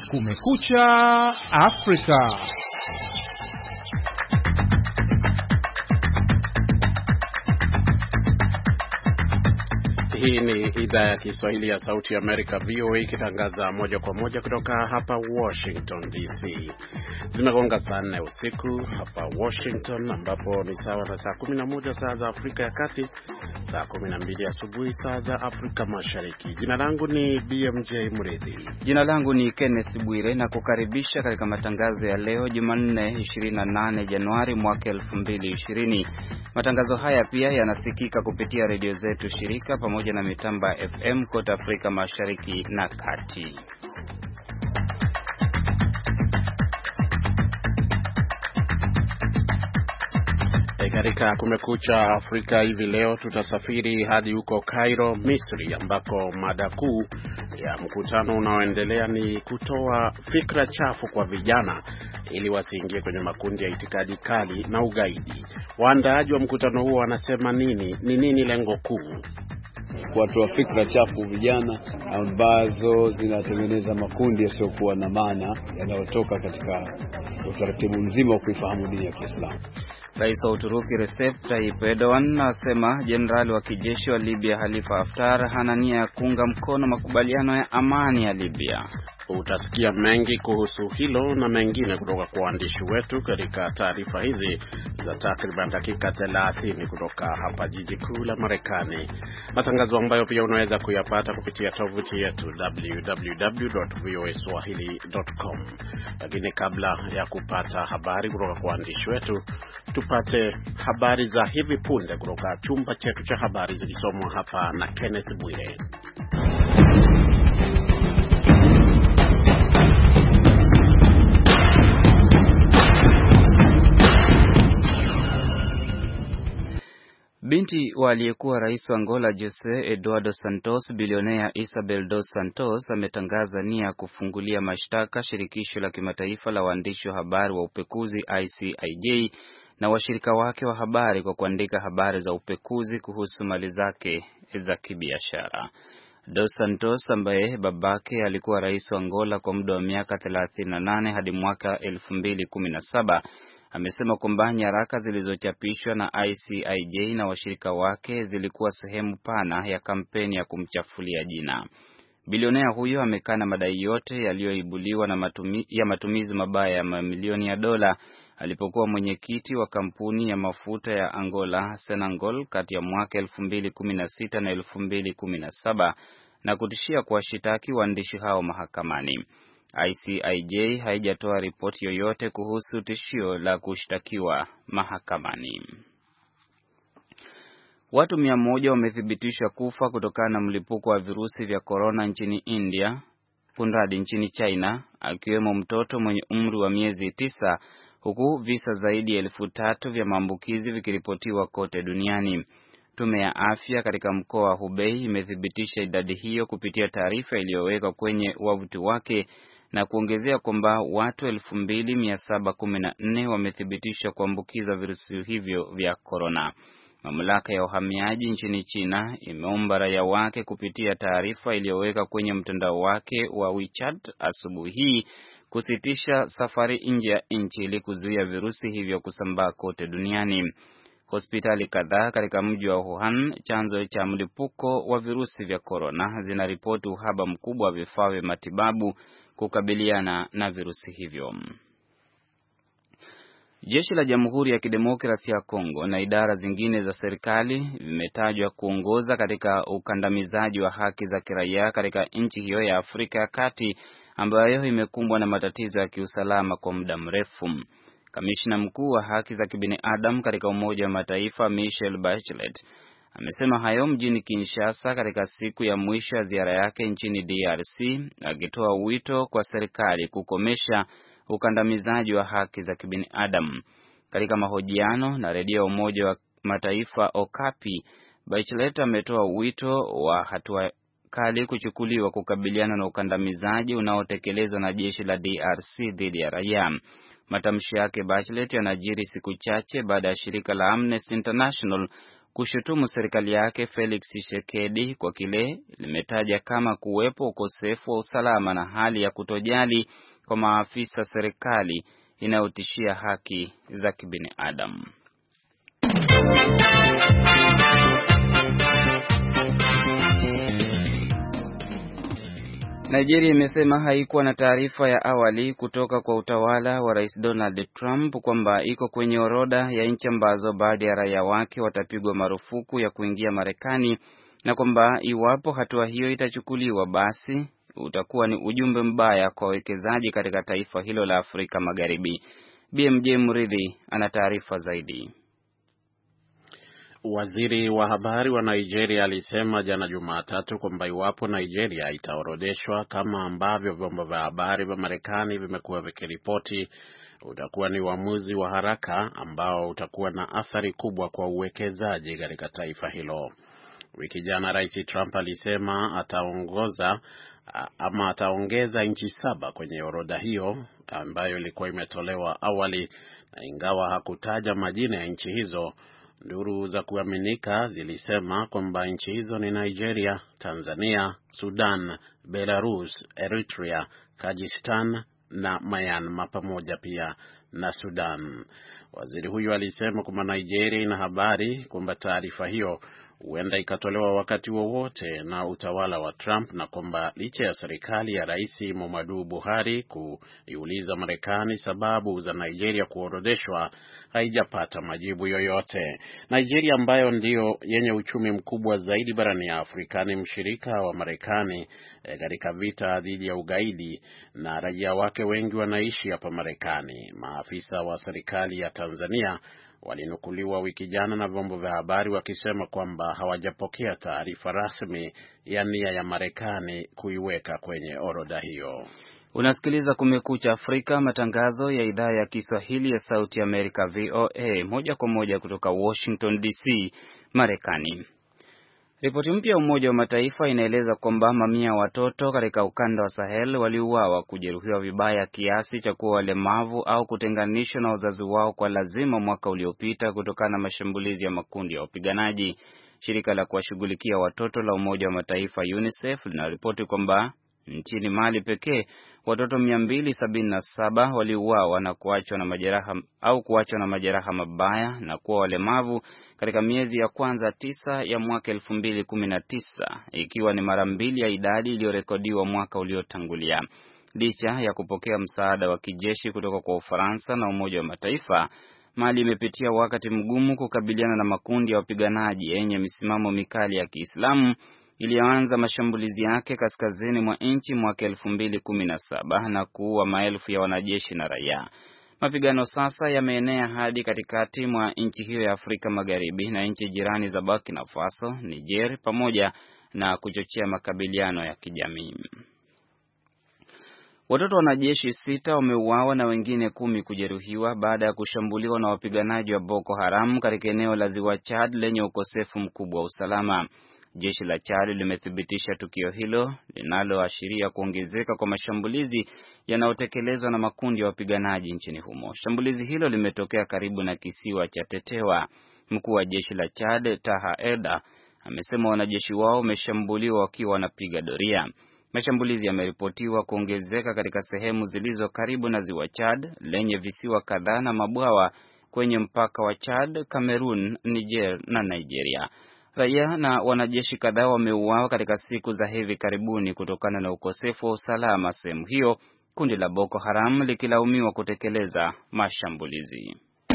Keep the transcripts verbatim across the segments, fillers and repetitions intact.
Kumekucha Afrika. Hii ni idhaa ya Kiswahili ya Sauti ya Amerika V O A ikitangaza moja kwa moja kutoka hapa Washington D C. Zimegonga saa nne usiku hapa Washington, ambapo ni sawa na saa kumi na moja saa za Afrika ya Kati, saa kumi na mbili asubuhi saa za Afrika Mashariki. Jina langu ni B M J Murithi. Jina langu ni Kenneth Bwire na kukaribisha katika matangazo ya leo Jumanne ishirini na nane Januari mwaka elfu mbili ishirini. Matangazo haya pia yanasikika kupitia redio zetu shirika pamoja na mitamba F M kote Afrika Mashariki na Kati. Katika Kumekucha Afrika hivi leo tutasafiri hadi huko Cairo, Misri, ambako mada kuu ya mkutano unaoendelea ni kutoa fikra chafu kwa vijana ili wasiingie kwenye makundi ya itikadi kali na ugaidi. Waandaaji wa mkutano huo wanasema nini? Ni nini lengo kuu? Kuwatoa fikra chafu vijana ambazo zinatengeneza makundi yasiyokuwa na maana yanayotoka katika utaratibu mzima wa kuifahamu dini ya Kiislamu. Rais wa Uturuki Recep Tayyip Erdogan anasema jenerali wa kijeshi wa Libya Khalifa Haftar hana nia ya kuunga mkono makubaliano ya amani ya Libya. Utasikia mengi kuhusu hilo na mengine kutoka kwa waandishi wetu katika taarifa hizi za takriban dakika thelathini kutoka hapa jiji kuu la Marekani. Matangazo ambayo pia unaweza kuyapata kupitia tovuti yetu w w w dot v o a swahili dot com. Lakini kabla ya kupata habari kutoka kwa waandishi wetu, tupate habari za hivi punde kutoka chumba chetu cha habari zikisomwa hapa na Kenneth Bwire. Binti wa aliyekuwa rais wa Angola Jose Eduardo Santos, bilionea Isabel dos Santos ametangaza nia kufungulia mashtaka shirikisho la kimataifa la waandishi wa habari wa upekuzi I C I J na washirika wake wa habari kwa kuandika habari za upekuzi kuhusu mali zake za kibiashara. Dos Santos, ambaye babake alikuwa rais wa Angola kwa muda wa miaka thelathini na nane hadi mwaka elfu mbili kumi na saba, amesema kwamba nyaraka zilizochapishwa na I C I J na washirika wake zilikuwa sehemu pana ya kampeni ya kumchafulia jina. Bilionea huyo amekana madai yote yaliyoibuliwa na matumi, ya matumizi mabaya ya mamilioni ya dola alipokuwa mwenyekiti wa kampuni ya mafuta ya Angola Senangol kati ya mwaka elfu mbili kumi na sita na elfu mbili kumi na saba na kutishia kuwashitaki waandishi hao mahakamani. I C I J haijatoa ripoti yoyote kuhusu tishio la kushtakiwa mahakamani. Watu mia moja wamethibitishwa kufa kutokana na mlipuko wa virusi vya corona nchini India, kunradi nchini China, akiwemo mtoto mwenye umri wa miezi tisa, huku visa zaidi ya elfu tatu vya maambukizi vikiripotiwa kote duniani. Tume ya afya katika mkoa wa Hubei imethibitisha idadi hiyo kupitia taarifa iliyowekwa kwenye wavuti wake na kuongezea kwamba watu elfu mbili mia saba kumi na nne wamethibitishwa kuambukizwa virusi hivyo vya corona. Mamlaka ya uhamiaji nchini China imeomba raia wake kupitia taarifa iliyoweka kwenye mtandao wake wa WeChat asubuhi hii kusitisha safari nje ya nchi ili kuzuia virusi hivyo kusambaa kote duniani. Hospitali kadhaa katika mji wa Wuhan, chanzo cha mlipuko wa virusi vya corona, zinaripoti uhaba mkubwa wa vifaa vya matibabu kukabiliana na virusi hivyo. Jeshi la Jamhuri ya Kidemokrasia ya Kongo na idara zingine za serikali vimetajwa kuongoza katika ukandamizaji wa haki za kiraia katika nchi hiyo ya Afrika ya Kati ambayo imekumbwa na matatizo ya kiusalama kwa muda mrefu. Kamishna mkuu wa haki za kibinadamu katika Umoja wa Mataifa Michelle Bachelet amesema hayo mjini Kinshasa katika siku ya mwisho ya ziara yake nchini D R C, akitoa wito kwa serikali kukomesha ukandamizaji wa haki za kibinadamu. Katika mahojiano na redio ya Umoja wa Mataifa Okapi, Bachelet ametoa wito wa hatua kali kuchukuliwa kukabiliana na ukandamizaji unaotekelezwa na jeshi la D R C dhidi ya raia. Matamshi yake Bachelet yanajiri siku chache baada ya shirika la Amnesty International kushutumu serikali yake Felix Tshisekedi kwa kile limetaja kama kuwepo ukosefu wa usalama na hali ya kutojali kwa maafisa serikali inayotishia haki za kibinadamu. Nigeria imesema haikuwa na taarifa ya awali kutoka kwa utawala wa Rais Donald Trump kwamba iko kwenye orodha ya nchi ambazo baadhi ya raia wake watapigwa marufuku ya kuingia Marekani, na kwamba iwapo hatua hiyo itachukuliwa basi utakuwa ni ujumbe mbaya kwa wawekezaji katika taifa hilo la Afrika Magharibi. B M J Muridhi ana taarifa zaidi. Waziri wa habari wa Nigeria alisema jana Jumatatu kwamba iwapo Nigeria itaorodheshwa kama ambavyo vyombo vya habari vya Marekani vimekuwa vikiripoti, utakuwa ni uamuzi wa haraka ambao utakuwa na athari kubwa kwa uwekezaji katika taifa hilo. Wiki jana Rais Trump alisema ataongoza ama ataongeza nchi saba kwenye orodha hiyo ambayo ilikuwa imetolewa awali, na ingawa hakutaja majina ya nchi hizo, nduru za kuaminika zilisema kwamba nchi hizo ni Nigeria, Tanzania, Sudan, Belarus, Eritrea, Kyrgyzstan na Myanmar pamoja pia na Sudan. Waziri huyu alisema kwamba Nigeria ina habari kwamba taarifa hiyo huenda ikatolewa wakati wowote na utawala wa Trump, na kwamba licha ya serikali ya Rais Muhammadu Buhari kuiuliza Marekani sababu za Nigeria kuorodheshwa, haijapata majibu yoyote. Nigeria ambayo ndio yenye uchumi mkubwa zaidi barani Afrika ni mshirika wa Marekani katika e, vita dhidi ya ugaidi, na raia wake wengi wanaishi hapa Marekani. Maafisa wa serikali ya Tanzania walinukuliwa wiki jana na vyombo vya habari wakisema kwamba hawajapokea taarifa rasmi ya nia ya Marekani kuiweka kwenye orodha hiyo. Unasikiliza Kumekucha Afrika, matangazo ya idhaa ya Kiswahili ya Sauti Amerika V O A, moja kwa moja kutoka Washington D C, Marekani. Ripoti mpya ya Umoja wa Mataifa inaeleza kwamba mamia ya watoto katika ukanda wa Sahel waliuawa, kujeruhiwa vibaya kiasi cha kuwa walemavu au kutenganishwa na wazazi wao kwa lazima mwaka uliopita kutokana na mashambulizi ya makundi ya wapiganaji. Shirika la kuwashughulikia watoto la Umoja wa Mataifa UNICEF linaripoti kwamba nchini Mali pekee watoto mia mbili sabini na saba waliuawa na kuachwa na majeraha au kuachwa na majeraha mabaya na kuwa walemavu katika miezi ya kwanza tisa ya mwaka elfu mbili kumi na tisa, ikiwa ni mara mbili ya idadi iliyorekodiwa mwaka uliotangulia. Licha ya kupokea msaada wa kijeshi kutoka kwa Ufaransa na Umoja wa Mataifa, Mali imepitia wakati mgumu kukabiliana na makundi ya wapiganaji yenye misimamo mikali ya Kiislamu iliyoanza mashambulizi yake kaskazini mwa nchi mwaka elfu mbili kumi na saba na kuua maelfu ya wanajeshi na raia. Mapigano sasa yameenea hadi katikati mwa nchi hiyo ya Afrika Magharibi na nchi jirani za Burkina Faso, Niger, pamoja na kuchochea makabiliano ya kijamii. Watoto wanajeshi sita wameuawa na wengine kumi kujeruhiwa baada ya kushambuliwa na wapiganaji wa Boko Haram katika eneo la Ziwa Chad lenye ukosefu mkubwa wa usalama. Jeshi la Chad limethibitisha tukio hilo linaloashiria kuongezeka kwa mashambulizi yanayotekelezwa na makundi ya wapiganaji nchini humo. Shambulizi hilo limetokea karibu na kisiwa cha Tetewa. Mkuu wa jeshi la Chad, Taha Eda, amesema wanajeshi wao wameshambuliwa wakiwa wanapiga doria. Mashambulizi yameripotiwa kuongezeka katika sehemu zilizo karibu na Ziwa Chad lenye visiwa kadhaa na mabwawa kwenye mpaka wa Chad, Cameroon, Niger na Nigeria. Raia na wanajeshi kadhaa wameuawa katika siku za hivi karibuni kutokana na ukosefu wa usalama sehemu hiyo, kundi la Boko Haram likilaumiwa kutekeleza mashambulizi.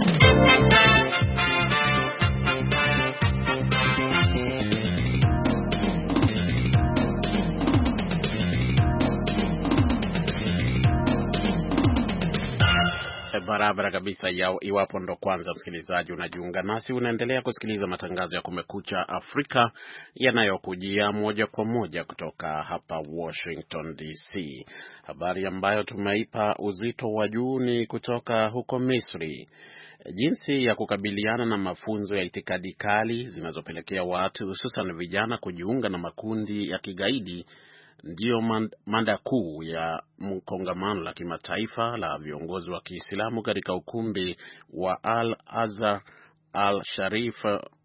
Barabara kabisa. Yao, iwapo ndo kwanza msikilizaji unajiunga nasi, unaendelea kusikiliza matangazo ya Kumekucha Afrika yanayokujia moja kwa moja kutoka hapa Washington D C. Habari ambayo tumeipa uzito wa juu ni kutoka huko Misri. Jinsi ya kukabiliana na mafunzo ya itikadi kali zinazopelekea watu hususan vijana kujiunga na makundi ya kigaidi ndiyo mada kuu ya kongamano la kimataifa la viongozi wa Kiislamu katika ukumbi wa Al Azhar Al Sharif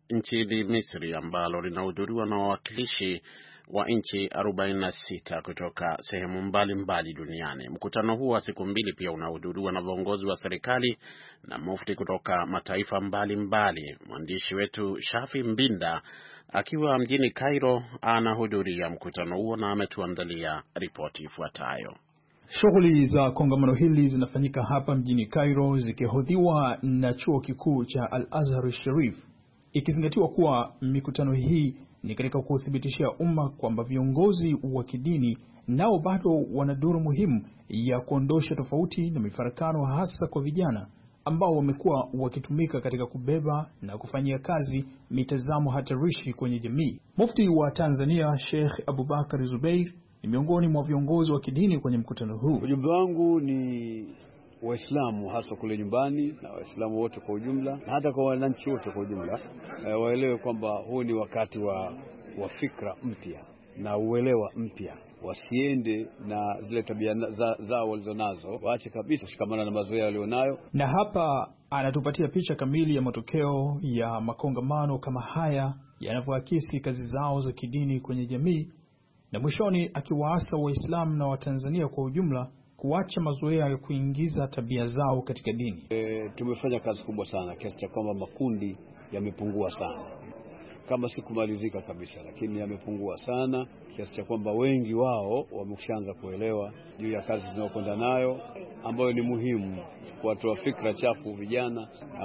nchini Misri ambalo linahudhuriwa na wawakilishi wa nchi arobaini na sita kutoka sehemu mbalimbali duniani. Mkutano huu wa siku mbili pia unahudhuriwa na viongozi wa serikali na mufti kutoka mataifa mbalimbali. Mwandishi wetu Shafi Mbinda akiwa mjini Cairo anahudhuria mkutano huo na ametuandalia ripoti ifuatayo. Shughuli za kongamano hili zinafanyika hapa mjini Cairo zikihodhiwa na chuo kikuu cha Al-Azhar Sharif, ikizingatiwa kuwa mikutano hii ni katika kuthibitishia umma kwamba viongozi wa kidini nao bado wana duru muhimu ya kuondosha tofauti na mifarakano, hasa kwa vijana ambao wamekuwa wakitumika katika kubeba na kufanyia kazi mitazamo hatarishi kwenye jamii. Mufti wa Tanzania Sheikh Abubakar Zubeir ni miongoni mwa viongozi wa kidini kwenye mkutano huu. Ujumbe wangu ni Waislamu hasa kule nyumbani na Waislamu wote kwa ujumla na hata kwa wananchi wote kwa ujumla, e, waelewe kwamba huu ni wakati wa, wa fikra mpya na uelewa mpya. Wasiende na zile tabia za, zao walizonazo, waache kabisa kushikamana na mazoea walionayo. Na hapa anatupatia picha kamili ya matokeo ya makongamano kama haya yanavyoakisi kazi zao za kidini kwenye jamii, na mwishoni akiwaasa Waislamu na Watanzania kwa ujumla kuacha mazoea ya kuingiza tabia zao katika dini. E, tumefanya kazi kubwa sana kiasi cha kwamba makundi yamepungua sana, kama si kumalizika kabisa, lakini yamepungua sana kiasi cha kwamba wengi wao wameshaanza kuelewa juu ya kazi tunayokwenda nayo, ambayo ni muhimu kuwatoa fikra chafu vijana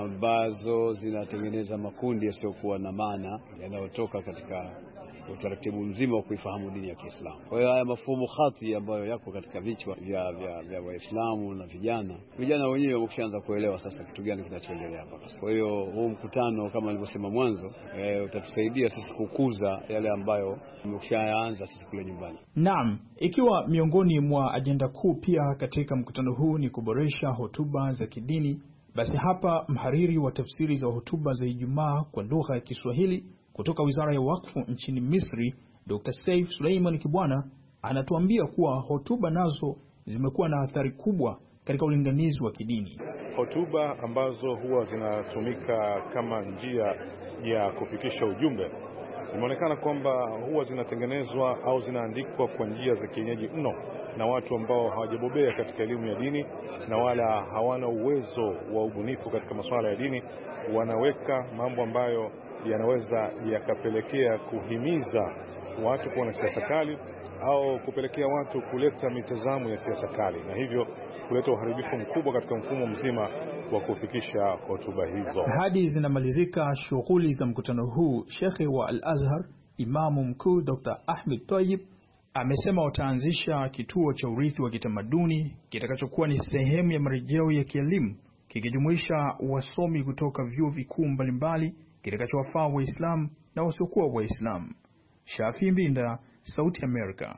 ambazo zinatengeneza makundi yasiyokuwa na maana yanayotoka katika utaratibu mzima wa kuifahamu dini ya Kiislamu. Kwa hiyo haya mafumo khati ambayo yako katika vichwa vya vya, vya Waislamu na vijana, vijana wenyewe wameshaanza kuelewa sasa kitu gani kinachoendelea hapa. Kwa hiyo huu mkutano kama nilivyosema mwanzo, e, utatusaidia sisi kukuza yale ambayo tumeshaanza sisi kule nyumbani. Naam, ikiwa miongoni mwa ajenda kuu pia katika mkutano huu ni kuboresha hotuba za kidini, basi hapa mhariri wa tafsiri za hotuba za Ijumaa kwa lugha ya Kiswahili kutoka Wizara ya Wakfu nchini Misri, Doctor Saif Suleiman Kibwana anatuambia kuwa hotuba nazo zimekuwa na athari kubwa katika ulinganizi wa kidini. Hotuba ambazo huwa zinatumika kama njia ya kufikisha ujumbe, imeonekana kwamba huwa zinatengenezwa au zinaandikwa kwa njia za kienyeji mno na watu ambao hawajabobea katika elimu ya dini na wala hawana uwezo wa ubunifu katika masuala ya dini. Wanaweka mambo ambayo yanaweza yakapelekea kuhimiza watu kuwa na siasa kali au kupelekea watu kuleta mitazamo ya siasa kali, na hivyo kuleta uharibifu mkubwa katika mfumo mzima wa kufikisha hotuba hizo. Hadi zinamalizika shughuli za mkutano huu, Shekhe wa Al-Azhar, Imamu Mkuu Doctor Ahmed Tayyib amesema wataanzisha kituo cha urithi wa kitamaduni kitakachokuwa ni sehemu ya marejeo ya kielimu, kikijumuisha wasomi kutoka vyuo vikuu mbalimbali kitakachowafaa Waislamu na wasiokuwa Waislamu. Shafi Mbinda, Sauti Amerika.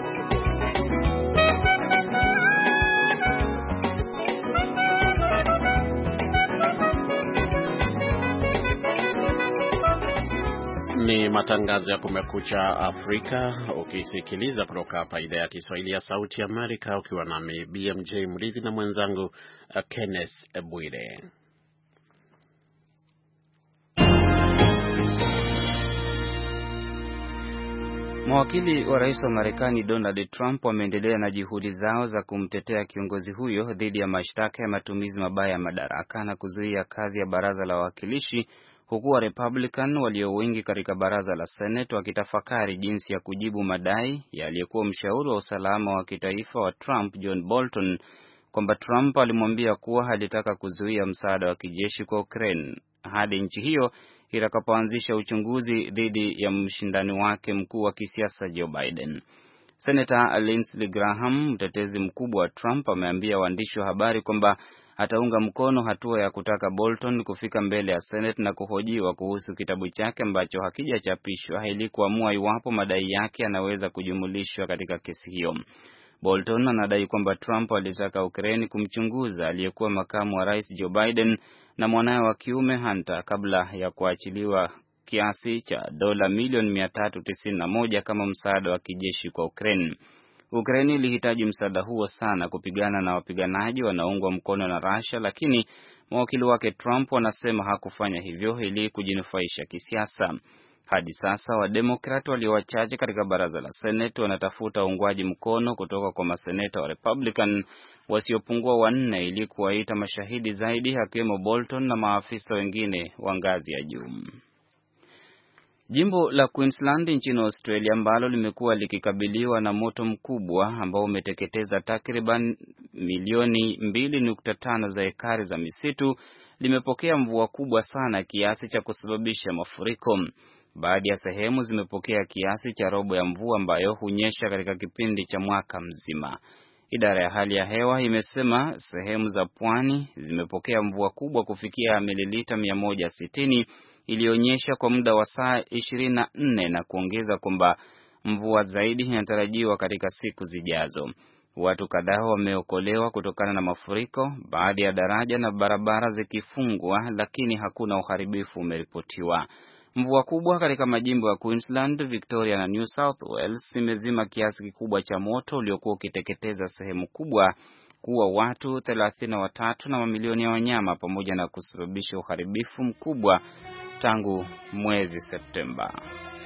Ni matangazo ya Kumekucha Afrika ukisikiliza kutoka hapa idhaa ya Kiswahili ya Sauti Amerika, ukiwa nami B M J Mridhi na mwenzangu Kenneth Bwire. Mawakili wa rais wa Marekani Donald Trump wameendelea na juhudi zao za kumtetea kiongozi huyo dhidi ya mashtaka ya matumizi mabaya ya madaraka na kuzuia kazi ya baraza la wawakilishi, huku wa Republican walio wengi katika baraza la Senate wakitafakari jinsi ya kujibu madai ya aliyekuwa mshauri wa usalama wa kitaifa wa Trump John Bolton kwamba Trump alimwambia kuwa alitaka kuzuia msaada wa kijeshi kwa Ukraine hadi nchi hiyo itakapoanzisha uchunguzi dhidi ya mshindani wake mkuu wa kisiasa Joe Biden. Senator Lindsey Graham, mtetezi mkubwa wa Trump, ameambia waandishi wa habari kwamba ataunga mkono hatua ya kutaka Bolton kufika mbele ya Senate na kuhojiwa kuhusu kitabu chake ambacho hakijachapishwa ili kuamua iwapo madai yake yanaweza kujumulishwa katika kesi hiyo. Bolton anadai kwamba Trump alitaka Ukraine kumchunguza aliyekuwa makamu wa rais Joe Biden na mwanae wa kiume Hunter kabla ya kuachiliwa kiasi cha dola milioni mia tatu tisini na moja kama msaada wa kijeshi kwa Ukraine. Ukraine ilihitaji msaada huo sana kupigana na wapiganaji wanaoungwa mkono na Russia, lakini Mawakili wake Trump wanasema hakufanya hivyo ili kujinufaisha kisiasa. Hadi sasa Wademokrati walio wachache katika baraza la Senate wanatafuta uungwaji mkono kutoka kwa maseneta wa Republican wasiopungua wanne ili kuwaita mashahidi zaidi, akiwemo Bolton na maafisa wengine wa ngazi ya juu. Jimbo la Queensland nchini Australia ambalo limekuwa likikabiliwa na moto mkubwa ambao umeteketeza takriban milioni mbili nukta tano za ekari za misitu limepokea mvua kubwa sana kiasi cha kusababisha mafuriko. Baadhi ya sehemu zimepokea kiasi cha robo ya mvua ambayo hunyesha katika kipindi cha mwaka mzima. Idara ya hali ya hewa imesema sehemu za pwani zimepokea mvua kubwa kufikia mililita mia moja sitini ilionyesha kwa muda wa saa ishirini na nne na kuongeza kwamba mvua zaidi inatarajiwa katika siku zijazo. Watu kadhaa wameokolewa kutokana na mafuriko, baadhi ya daraja na barabara zikifungwa, lakini hakuna uharibifu umeripotiwa. Mvua kubwa katika majimbo ya Queensland, Victoria na New South Wales imezima kiasi kikubwa cha moto uliokuwa ukiteketeza sehemu kubwa, kuwa watu thelathini na watatu na mamilioni ya wanyama, pamoja na kusababisha uharibifu mkubwa tangu mwezi Septemba.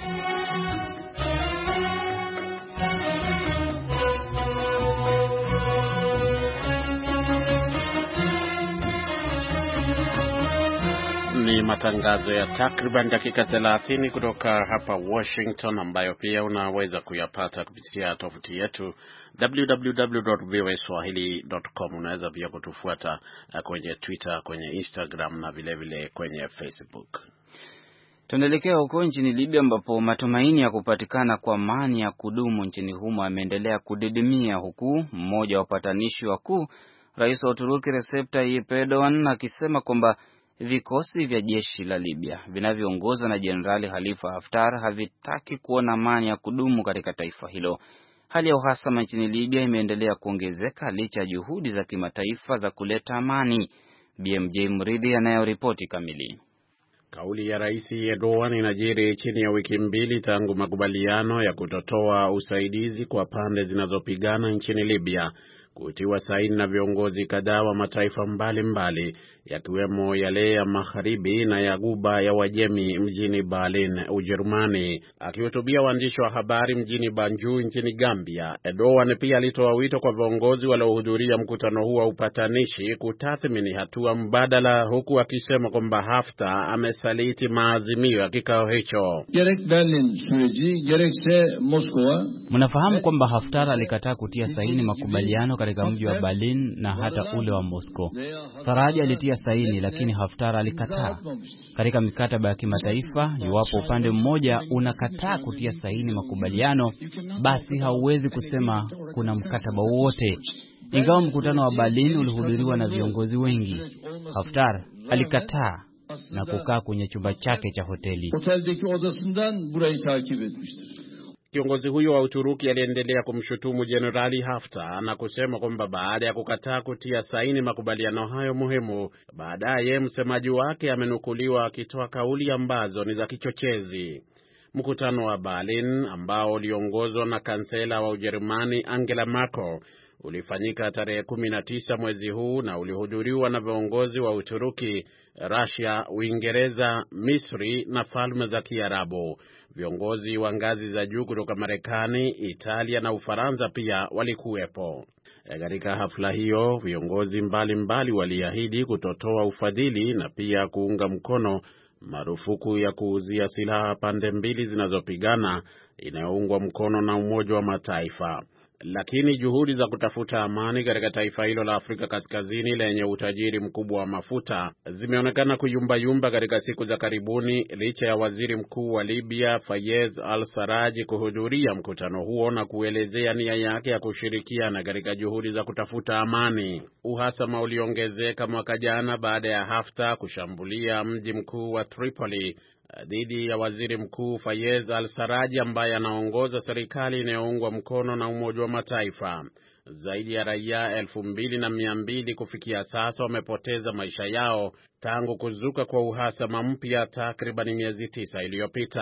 Ni matangazo ya takriban dakika thelathini kutoka hapa Washington, ambayo pia unaweza kuyapata kupitia tovuti yetu w w w dot v o a swahili dot com. Unaweza pia kutufuata kwenye Twitter, kwenye Instagram na vile vile kwenye Facebook. Tunaelekea huko nchini Libya ambapo matumaini ya kupatikana kwa amani ya kudumu nchini humo yameendelea kudidimia, huku mmoja wa wapatanishi wakuu, Rais wa Uturuki Recep Tayyip Erdogan, akisema kwamba vikosi vya jeshi la Libya vinavyoongozwa na Jenerali Khalifa Haftar havitaki kuona amani ya kudumu katika taifa hilo. Hali ya uhasama nchini Libya imeendelea kuongezeka licha ya juhudi za kimataifa za kuleta amani. B M J Mridhi anayoripoti kamili. Kauli ya Rais Erdogan inajiri chini ya wiki mbili tangu makubaliano ya kutotoa usaidizi kwa pande zinazopigana nchini Libya kutiwa saini na viongozi kadhaa wa mataifa mbalimbali, yakiwemo yale ya Magharibi na ya Ghuba ya Uajemi mjini Berlin, Ujerumani. Akihutubia waandishi wa habari mjini Banjul nchini Gambia, Erdogan pia alitoa wito kwa viongozi waliohudhuria mkutano huo wa upatanishi kutathmini hatua mbadala, huku akisema kwamba Haftar amesaliti maazimio ya kikao hicho. Gerek Berlin süreci gerekse Moskova. Mnafahamu kwamba Haftar alikataa kutia saini makubaliano katika mji wa Berlin na hata ule wa Moscow. Saraji alitia saini, lakini Haftar alikataa. Katika mikataba ya kimataifa, iwapo upande mmoja unakataa kutia saini makubaliano, basi hauwezi kusema kuna mkataba wowote. Ingawa mkutano wa Berlin ulihudhuriwa na viongozi wengi, Haftar alikataa na kukaa kwenye chumba chake cha hoteli. Hoteldeki odasından burayı takip etmiştir. Kiongozi huyo wa Uturuki aliendelea kumshutumu Jenerali Haftar na kusema kwamba baada ya kukataa kutia saini makubaliano hayo muhimu, baadaye msemaji wake amenukuliwa akitoa kauli ambazo ni za kichochezi. Mkutano wa Berlin ambao uliongozwa na kansela wa Ujerumani Angela Merkel ulifanyika tarehe kumi na tisa mwezi huu na ulihudhuriwa na viongozi wa Uturuki, Russia, Uingereza, Misri na Falme za Kiarabu. Viongozi wa ngazi za juu kutoka Marekani, Italia na Ufaransa pia walikuwepo. Katika hafla hiyo, viongozi mbalimbali waliahidi kutotoa ufadhili na pia kuunga mkono marufuku ya kuuzia silaha pande mbili zinazopigana inayoungwa mkono na Umoja wa Mataifa. Lakini juhudi za kutafuta amani katika taifa hilo la Afrika Kaskazini lenye utajiri mkubwa wa mafuta zimeonekana kuyumbayumba katika siku za karibuni, licha ya waziri mkuu wa Libya Fayez al-Sarraj kuhudhuria mkutano huo na kuelezea nia yake ya kushirikiana katika juhudi za kutafuta amani. Uhasama uliongezeka mwaka jana baada ya Haftar kushambulia mji mkuu wa Tripoli dhidi ya waziri mkuu Fayez al-Sarraj ambaye anaongoza serikali inayoungwa mkono na Umoja wa Mataifa. Zaidi ya raia elfu mbili na mia mbili kufikia sasa wamepoteza maisha yao tangu kuzuka kwa uhasama mpya takriban miezi tisa iliyopita.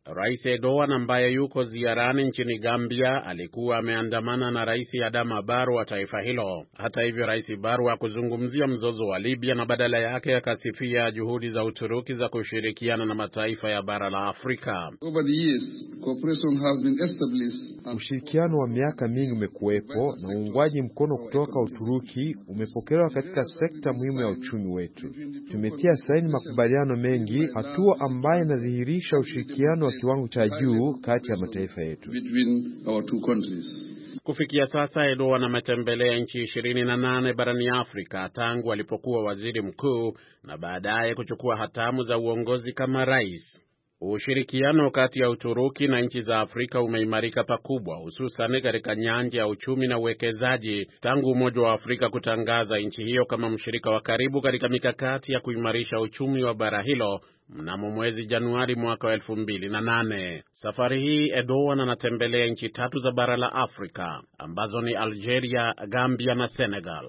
Rais Erdogan ambaye yuko ziarani nchini Gambia alikuwa ameandamana na Rais Adama Barrow wa taifa hilo. Hata hivyo, Rais Barrow hakuzungumzia mzozo wa Libya na badala yake akasifia juhudi za Uturuki za kushirikiana na mataifa ya bara la Afrika. Over the years, cooperation has been established. Ushirikiano wa miaka mingi umekuwepo na uungwaji mkono kutoka Uturuki umepokelewa katika sekta muhimu ya uchumi wetu. Tumetia saini makubaliano mengi, hatua ambayo inadhihirisha ushirikiano kiwango cha juu kati ya mataifa yetu. Kufikia sasa Erdogan ametembelea nchi ishirini na nane barani Afrika tangu alipokuwa waziri mkuu na baadaye kuchukua hatamu za uongozi kama rais. Ushirikiano kati ya Uturuki na nchi za Afrika umeimarika pakubwa, hususan katika nyanja ya uchumi na uwekezaji tangu Umoja wa Afrika kutangaza nchi hiyo kama mshirika wa karibu katika mikakati ya kuimarisha uchumi wa bara hilo mnamo mwezi Januari mwaka wa elfu mbili na nane. Safari hii Erdogan anatembelea nchi tatu za bara la Afrika ambazo ni Algeria, Gambia na Senegal.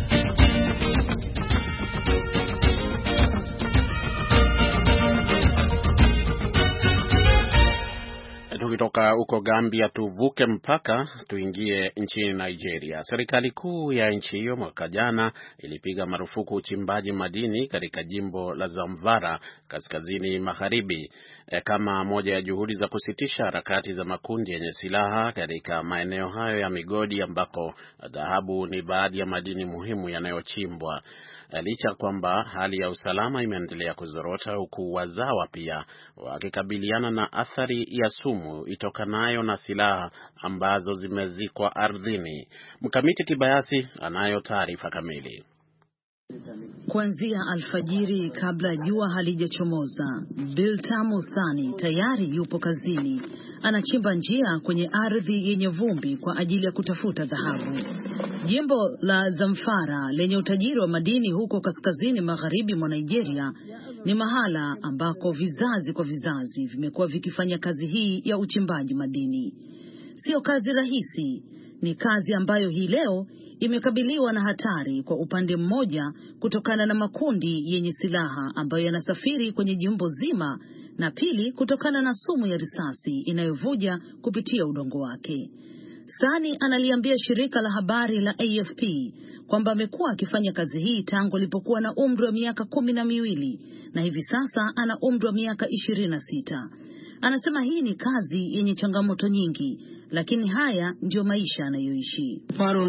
Tukitoka huko Gambia tuvuke mpaka tuingie nchini Nigeria. Serikali kuu ya nchi hiyo mwaka jana ilipiga marufuku uchimbaji madini katika jimbo la Zamfara kaskazini magharibi e, kama moja ya juhudi za kusitisha harakati za makundi yenye silaha katika maeneo hayo ya migodi ambako dhahabu ni baadhi ya madini muhimu yanayochimbwa. Licha kwamba hali ya usalama imeendelea kuzorota, huku wazawa pia wakikabiliana na athari ya sumu itokanayo na silaha ambazo zimezikwa ardhini. Mkamiti Kibayasi anayo taarifa kamili. Kuanzia alfajiri kabla jua halijachomoza, Biltamu Sani tayari yupo kazini. Anachimba njia kwenye ardhi yenye vumbi kwa ajili ya kutafuta dhahabu. Jimbo la Zamfara lenye utajiri wa madini huko kaskazini magharibi mwa Nigeria ni mahala ambako vizazi kwa vizazi vimekuwa vikifanya kazi hii ya uchimbaji madini. Sio kazi rahisi, ni kazi ambayo hii leo imekabiliwa na hatari kwa upande mmoja kutokana na makundi yenye silaha ambayo yanasafiri kwenye jimbo zima, na pili kutokana na sumu ya risasi inayovuja kupitia udongo wake. Sani analiambia shirika la habari la A F P kwamba amekuwa akifanya kazi hii tangu alipokuwa na umri wa miaka kumi na miwili na hivi sasa ana umri wa miaka ishirini na sita. Anasema hii ni kazi yenye changamoto nyingi, lakini haya ndio maisha anayoishi.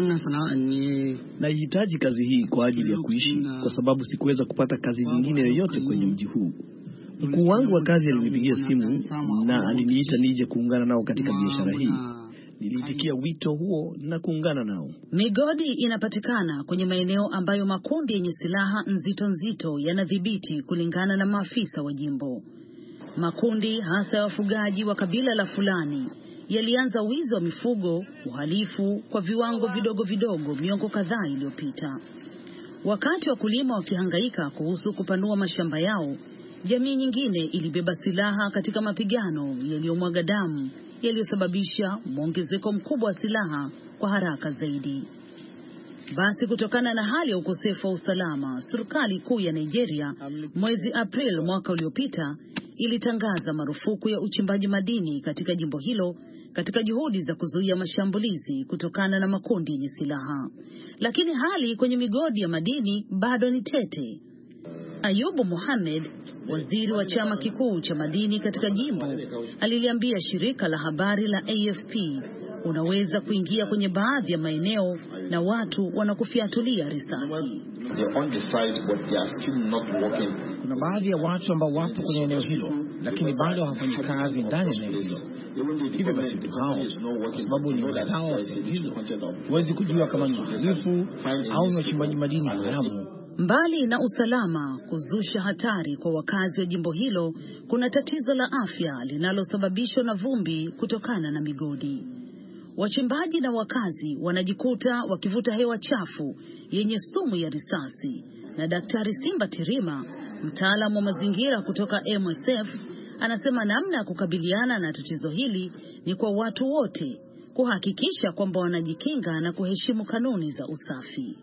Nahitaji kazi hii kwa ajili ya kuishi kwa sababu sikuweza kupata kazi nyingine yoyote kwenye mji huu. Mkuu wangu wa kazi alinipigia simu na aliniita nije kuungana nao katika biashara hii. Niliitikia wito huo na kuungana nao. Migodi inapatikana kwenye maeneo ambayo makundi yenye silaha nzito nzito yanadhibiti kulingana na maafisa wa jimbo. Makundi hasa ya wafugaji wa kabila la Fulani yalianza wizi wa mifugo, uhalifu kwa viwango vidogo vidogo miongo kadhaa iliyopita. Wakati wakulima wakihangaika kuhusu kupanua mashamba yao, jamii nyingine ilibeba silaha katika mapigano yaliyomwaga damu yaliyosababisha mwongezeko mkubwa wa silaha kwa haraka zaidi. Basi kutokana na hali ya ukosefu wa usalama, serikali kuu ya Nigeria mwezi April mwaka uliopita ilitangaza marufuku ya uchimbaji madini katika jimbo hilo katika juhudi za kuzuia mashambulizi kutokana na makundi yenye silaha. Lakini hali kwenye migodi ya madini bado ni tete. Ayubu Mohamed, waziri wa chama kikuu cha madini katika jimbo, aliliambia shirika la habari la A F P, unaweza kuingia kwenye baadhi ya maeneo na watu wanakufiatulia risasi. Kuna baadhi ya watu ambao wapo kwenye eneo hilo lakini bado hawafanyi kazi ndani ya eneo hilo. Hivyo basi watu hao, kwa sababu ni wazao wa eneo hilo, huwezi kujua kama ni wahalifu au ni wachimbaji madini haramu. Mbali na usalama kuzusha hatari kwa wakazi wa jimbo hilo, kuna tatizo la afya linalosababishwa na vumbi kutokana na migodi. Wachimbaji na wakazi wanajikuta wakivuta hewa chafu yenye sumu ya risasi, na Daktari Simba Tirima, mtaalamu wa mazingira kutoka M S F, anasema namna ya kukabiliana na tatizo hili ni kwa watu wote kuhakikisha kwamba wanajikinga na kuheshimu kanuni za usafi.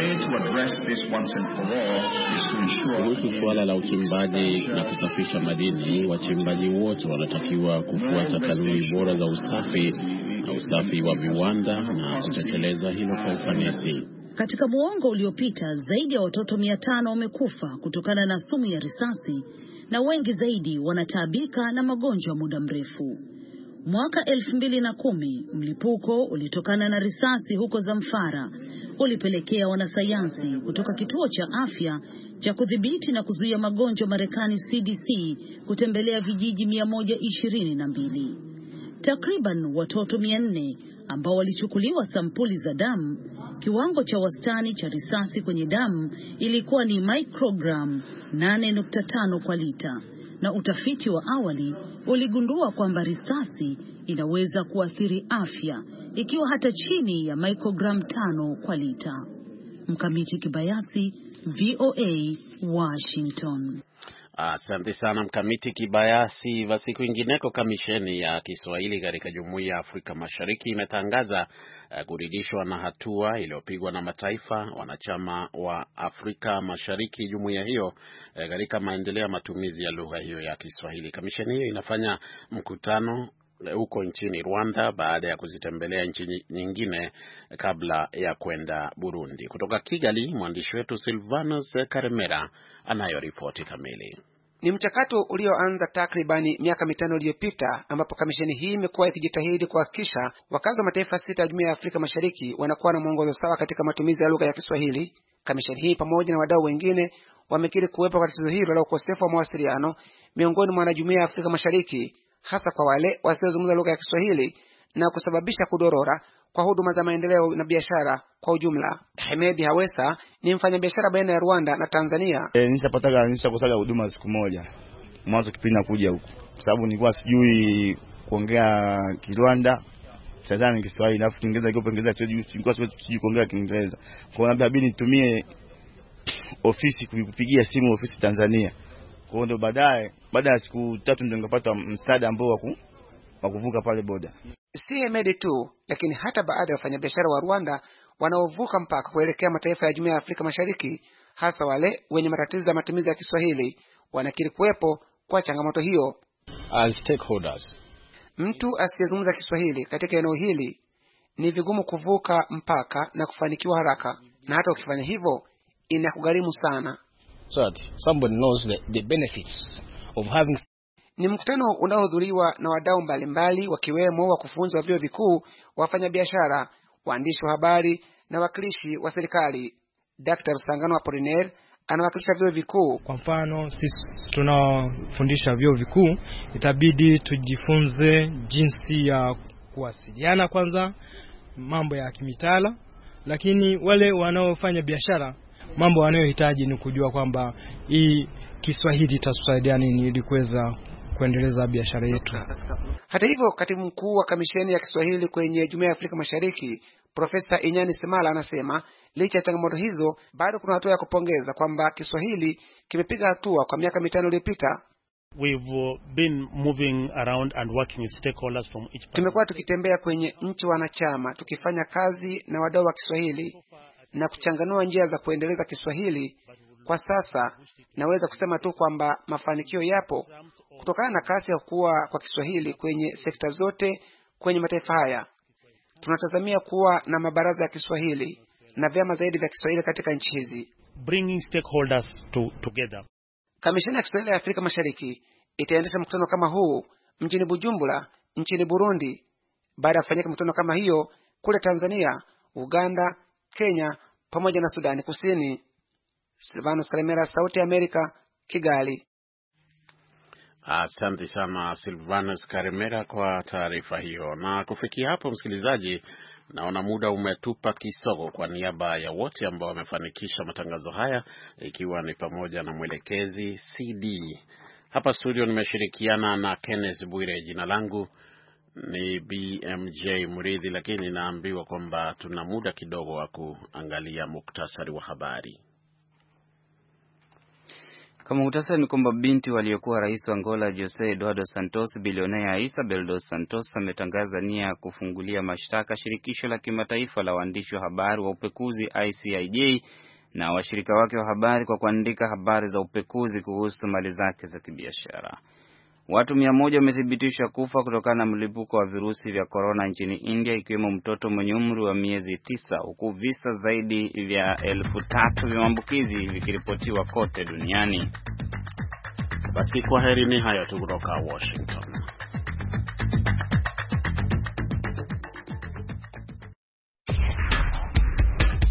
Kuhusu suala la uchimbaji na kusafisha madini, wachimbaji wote wanatakiwa kufuata kanuni bora za usafi na usafi wa viwanda na kutekeleza hilo kwa ufanisi. Katika muongo uliopita, zaidi ya watoto mia tano wamekufa kutokana na sumu ya risasi na wengi zaidi wanataabika na magonjwa muda mrefu. Mwaka elfu mbili na kumi, mlipuko ulitokana na risasi huko Zamfara ulipelekea wanasayansi kutoka kituo cha afya cha kudhibiti na kuzuia magonjwa Marekani C D C kutembelea vijiji mia moja ishirini na mbili. Takriban watoto mia nne ambao walichukuliwa sampuli za damu. Kiwango cha wastani cha risasi kwenye damu ilikuwa ni microgram nane nukta tano kwa lita, na utafiti wa awali uligundua kwamba risasi inaweza kuathiri afya ikiwa hata chini ya microgram tano kwa lita. Mkamiti Kibayasi, V O A, Washington. Asante sana Mkamiti Kibayasi. Wa siku ingineko, kamisheni ya Kiswahili katika Jumuiya ya Afrika Mashariki imetangaza uh, kuridhishwa na hatua iliyopigwa na mataifa wanachama wa Afrika Mashariki jumuiya hiyo uh, katika maendeleo ya matumizi ya lugha hiyo ya Kiswahili. Kamisheni hiyo inafanya mkutano huko nchini Rwanda baada ya kuzitembelea nchi nyingine kabla ya kwenda Burundi. Kutoka Kigali, mwandishi wetu Silvanus Karemera anayo ripoti kamili. Ni mchakato ulioanza takribani miaka mitano iliyopita, ambapo kamisheni hii imekuwa ikijitahidi kuhakikisha wakazi wa mataifa sita ya Jumuiya ya Afrika Mashariki wanakuwa na mwongozo sawa katika matumizi ya lugha ya Kiswahili. Kamisheni hii pamoja na wadau wengine wamekiri kuwepo kwa tatizo hilo la ukosefu wa mawasiliano miongoni mwa wanajumuiya ya Afrika Mashariki, hasa kwa wale wasiozungumza lugha ya Kiswahili, na kusababisha kudorora kwa huduma za maendeleo na biashara kwa ujumla. Hemedi Hawesa ni mfanyabiashara baina ya Rwanda na Tanzania. E, nishapata nishakosaga huduma siku moja mwanzo kipindi nakuja huko, kwa sababu nilikuwa sijui kuongea Kirwanda, sasa ni Kiswahili, alafu Kiingereza kipo Kiingereza, sijui sikuwa sijui kuongea Kiingereza. Kwa hiyo inabidi nitumie ofisi kupigia simu ofisi Tanzania. Kwa hiyo ndo baadaye baada ya siku tatu ndio nikapata msaada ambao wa kuvuka pale boda. Si Hemedi tu, lakini hata baadhi ya wafanyabiashara wa Rwanda wanaovuka mpaka kuelekea mataifa ya Jumuiya ya Afrika Mashariki, hasa wale wenye matatizo ya matumizi ya Kiswahili, wanakiri kuwepo kwa changamoto hiyo. As stakeholders, mtu asiyezungumza Kiswahili katika eneo hili ni vigumu kuvuka mpaka na kufanikiwa haraka, na hata ukifanya hivyo inakugharimu sana. So that somebody knows the, the benefits of having. Ni mkutano unaohudhuriwa na wadau mbalimbali, wakiwemo wakufunzi wa vyuo vikuu, wafanyabiashara, waandishi wa habari na wakilishi wa serikali. Daktari Sangano Apollinaire anawakilisha vyuo vikuu. Kwa mfano, sisi tunafundisha vyuo vikuu, itabidi tujifunze jinsi ya kuwasiliana kwanza, mambo ya kimitaala, lakini wale wanaofanya biashara, mambo wanayohitaji ni kujua kwamba hii Kiswahili itasaidia nini ili kuweza kuendeleza biashara yetu. Hata hivyo, katibu mkuu wa kamisheni ya Kiswahili kwenye Jumuiya ya Afrika Mashariki, Profesa Inyani Semala, anasema licha ya changamoto hizo bado kuna hatua ya kupongeza kwamba Kiswahili kimepiga hatua kwa miaka mitano iliyopita. We've been moving around and working with stakeholders from each part. Tumekuwa tukitembea kwenye nchi wanachama tukifanya kazi na wadau wa Kiswahili na kuchanganua njia za kuendeleza Kiswahili. Kwa sasa naweza kusema tu kwamba mafanikio yapo kutokana na kasi ya kukua kwa Kiswahili kwenye sekta zote kwenye mataifa haya. Tunatazamia kuwa na mabaraza ya Kiswahili na vyama zaidi vya Kiswahili katika nchi hizi, bringing stakeholders to, together. Kamisheni ya Kiswahili ya Afrika Mashariki itaendesha mkutano kama huu mjini Bujumbura nchini Burundi, baada ya kufanyika mkutano kama hiyo kule Tanzania, Uganda, Kenya pamoja na Sudani Kusini. Silvanus Karemera, Sauti ya Amerika, Kigali. Asante sana Silvanus Karemera kwa taarifa hiyo. Na kufikia hapo, msikilizaji, naona muda umetupa kisogo. Kwa niaba ya wote ambao wamefanikisha matangazo haya, ikiwa ni pamoja na mwelekezi C D, hapa studio nimeshirikiana na Kenneth Bwire. Jina langu ni B M J Muridhi, lakini naambiwa kwamba tuna muda kidogo wa kuangalia muktasari wa habari. Kama utasema ni kwamba binti waliokuwa rais wa Angola Jose Eduardo Santos, bilionea Isabel dos Santos ametangaza nia ya kufungulia mashtaka shirikisho la kimataifa la waandishi wa habari wa upekuzi I C I J na washirika wake wa habari kwa kuandika habari za upekuzi kuhusu mali zake za kibiashara. Watu mia moja wamethibitishwa kufa kutokana na mlipuko wa virusi vya corona nchini India, ikiwemo mtoto mwenye umri wa miezi tisa, huku visa zaidi vya elfu tatu vya maambukizi vikiripotiwa kote duniani. Basi kwa heri, ni hayo tu kutoka Washington.